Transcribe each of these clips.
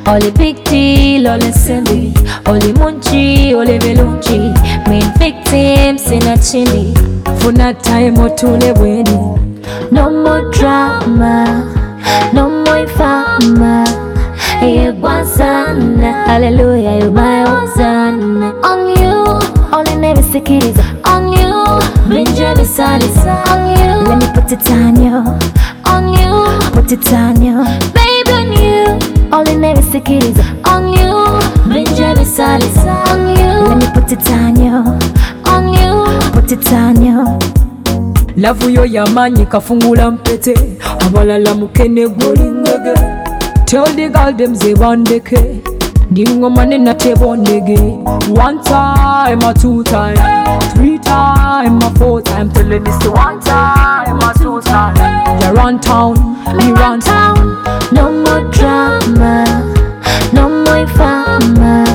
Oli big deal, oli silly, oli munchi, oli belunchi. Main victim, sina chili. Funa time otule bweni. No more drama, no more fama. Yegwazana, hallelujah, you my Hosanna. On you, only never securities. On you, Benjamin Salis. On you, let me put it on you. On you, put it on you. Baby, on you, only never securities. On you, Benjamin Salis. On you, let me put it on you. On you, put it on you. Lavu yo yamanyi kafungula mpete. Abalala mukene goli ngege. Tell the girl them ze bandeke. Ndingoma nena tebondege. One time or two time, three time or four time. Telling this to one time or two time. You run town, me run town. No more drama, no more fama.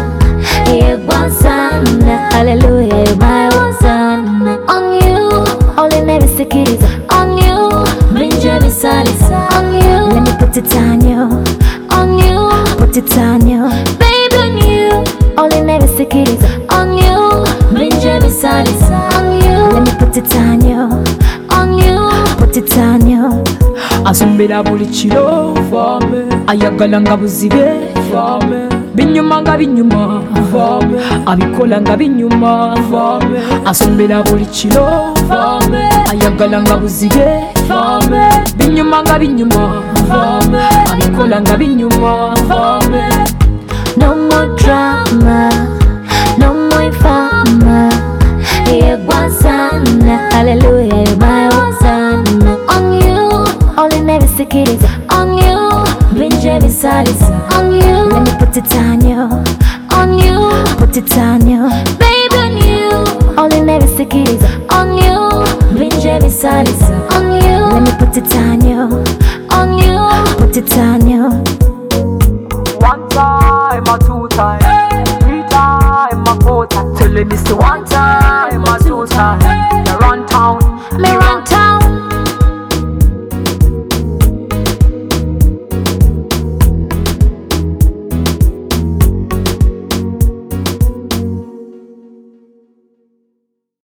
Yegwazana, hallelujah, you my Hosanna. On you, only never securities. On you, Benjamin Salis. On you, let me put it on you. On you, put it on you. Baby, on you, only never securities. On you, Benjamin Salis. On you, let me put it on you. On you, put it on you. Asumbira buli kiro fame. Ayagala nga buzibe fame. Binyuma nga binyuma fame. Abikola nga binyuma fame. Asumbira buli kiro fame. Ayagala nga buzibe fame. Binyuma nga binyuma fame. Abikola nga binyuma fame. No more drama, no more fama. Yegwazana, hallelujah, you my Hosanna. On you, only never securities. On you, Benjamin Salis. On you, let me put it on you. On you, put it on you. Baby, on you, only never securities. On you, Benjamin Salis. On you, let me put it on you. On you, put it on you. One time or two